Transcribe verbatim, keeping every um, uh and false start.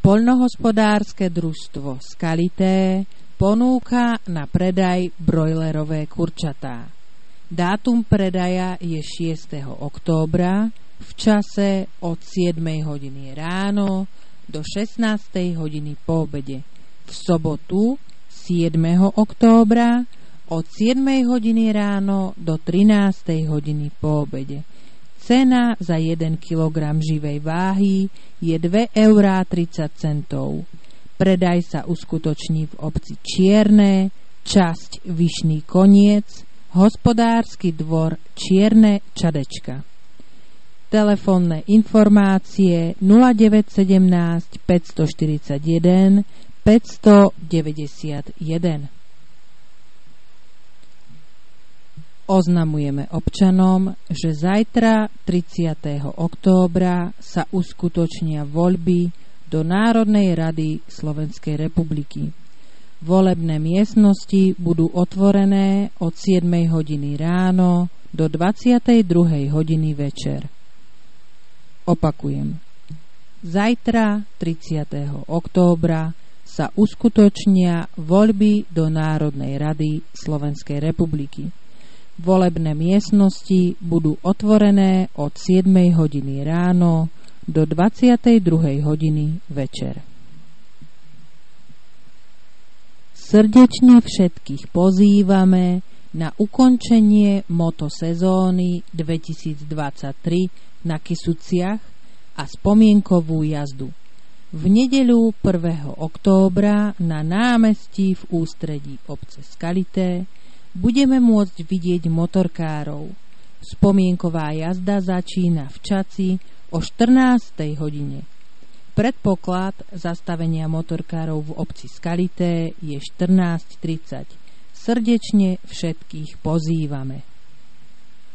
Poľnohospodárske družstvo Skalité ponúka na predaj brojlerové kurčatá. Dátum predaja je šiesteho októbra v čase od siedmej hodiny ráno do šestnástej hodiny po obede. V sobotu siedmeho októbra od siedmej hodiny ráno do trinástej hodiny po obede. Cena za jeden kilogram živej váhy je dva eurá tridsať centov. Predaj sa uskutoční v obci Čierne, časť Vyšný Koniec, hospodársky dvor Čierne Čadečka. Telefónne informácie nula deväť jeden sedem päť štyri jeden päť deväť jeden. Oznamujeme občanom, že zajtra tridsiateho októbra sa uskutočnia voľby do Národnej rady Slovenskej republiky. Volebné miestnosti budú otvorené od siedmej hodiny ráno do dvadsiatej druhej hodiny večer. Opakujem. Zajtra tridsiateho októbra sa uskutočnia voľby do Národnej rady Slovenskej republiky. Volebné miestnosti budú otvorené od siedmej hodiny ráno do dvadsiatej druhej hodiny večer. Srdečne všetkých pozývame na ukončenie motosezóny dvetisícdvadsaťtri na Kysuciach a spomienkovú jazdu. V nedeľu prvého októbra na námestí v ústredí obce Skalité budeme môcť vidieť motorkárov. Spomienková jazda začína v Čaci o štrnástej hodine. Predpoklad zastavenia motorkárov v obci Skalité je štrnásť tridsať. Srdečne všetkých pozývame.